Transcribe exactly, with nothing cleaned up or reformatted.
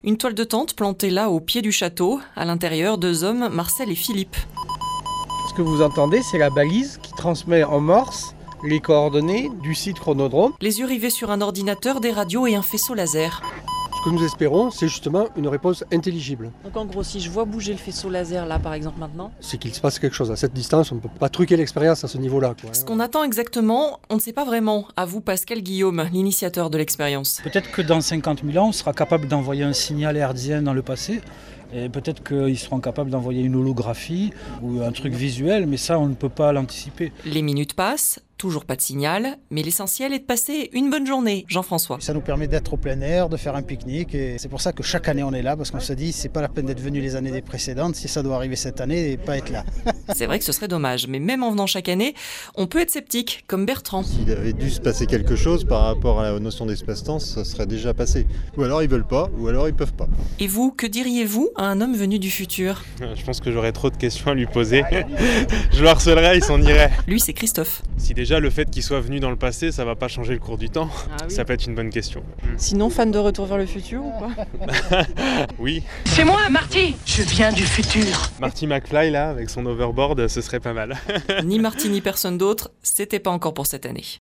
Une toile de tente plantée là au pied du château. À l'intérieur, deux hommes, Marcel et Philippe. Ce que vous entendez, c'est la balise qui transmet en morse les coordonnées du site Chronodrome. Les yeux rivés sur un ordinateur, des radios et un faisceau laser. Ce que nous espérons, c'est justement une réponse intelligible. Donc en gros, si je vois bouger le faisceau laser là, par exemple, maintenant, C'est qu'il se passe quelque chose. À cette distance, on ne peut pas truquer l'expérience à ce niveau-là, quoi. Ce qu'on attend exactement, on ne sait pas vraiment. À vous, Pascal Guillaume, l'initiateur de l'expérience. Peut-être que dans cinquante mille ans, on sera capable d'envoyer un signal hertzien dans le passé. Et peut-être qu'ils seront capables d'envoyer une holographie ou un truc visuel, mais ça, on ne peut pas l'anticiper. Les minutes passent, toujours pas de signal, mais l'essentiel est de passer une bonne journée. Jean-François. Ça nous permet d'être au plein air, de faire un pique-nique et c'est pour ça que chaque année on est là parce qu'on se dit c'est pas la peine d'être venu les années des précédentes si ça doit arriver cette année et pas être là. C'est vrai que ce serait dommage, mais même en venant chaque année, on peut être sceptique, comme Bertrand. S'il avait dû se passer quelque chose par rapport à la notion d'espace-temps, ça serait déjà passé. Ou alors ils veulent pas, ou alors ils peuvent pas. Et vous, que diriez-vous à un homme venu du futur? Je pense que j'aurais trop de questions à lui poser. Je le harcelerais, il s'en irait. Lui, c'est Christophe. Si déjà le fait qu'il soit venu dans le passé, ça va pas changer le cours du temps, Ah oui. ça peut être une bonne question. sinon fan de Retour vers le futur ou pas? Oui, C'est moi, Marty. Je viens du futur. Marty McFly là, avec son overboard, ce serait pas mal. Ni Marty ni personne d'autre, c'était pas encore pour cette année.